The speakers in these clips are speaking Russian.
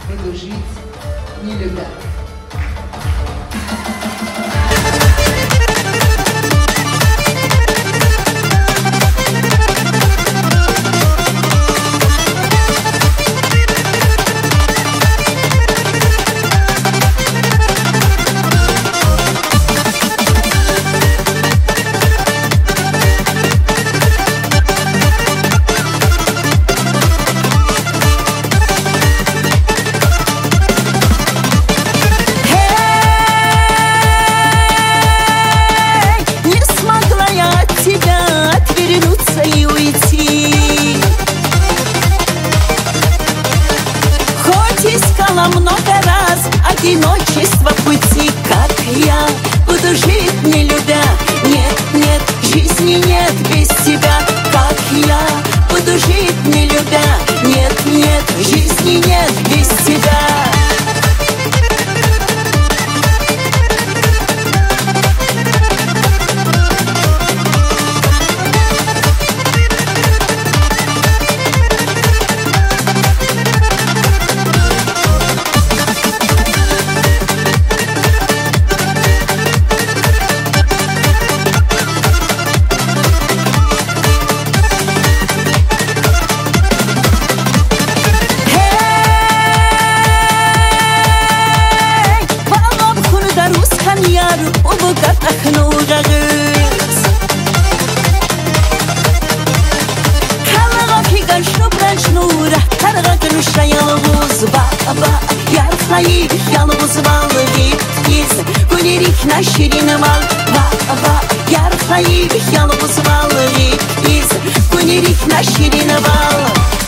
буду жить, не любя. Много раз одиночество пути, как я буду жить, не любя. Нет, нет, жизни нет без тебя, как я буду жить, не любя. Нет, нет, жизни нет без тебя. Şirin mal, va va, yar hayır yalnız vallahi iz, kunerik na şirin val.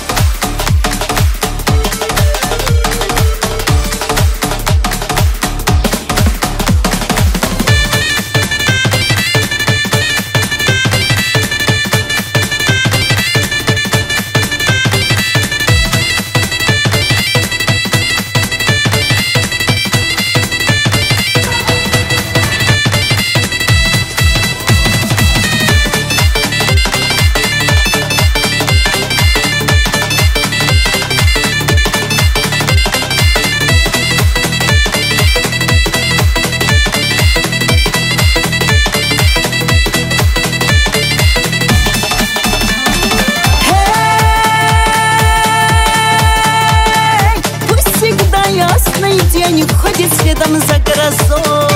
День ходит следом за грозой.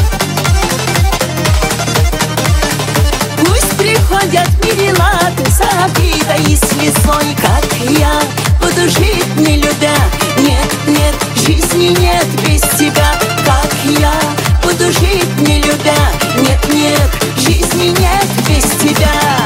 Пусть приходят мирилаты за обидой и слезой, как я буду жить, не любя. Нет, нет, жизни нет без тебя, как я буду жить, не любя. Нет, нет, жизни нет без тебя.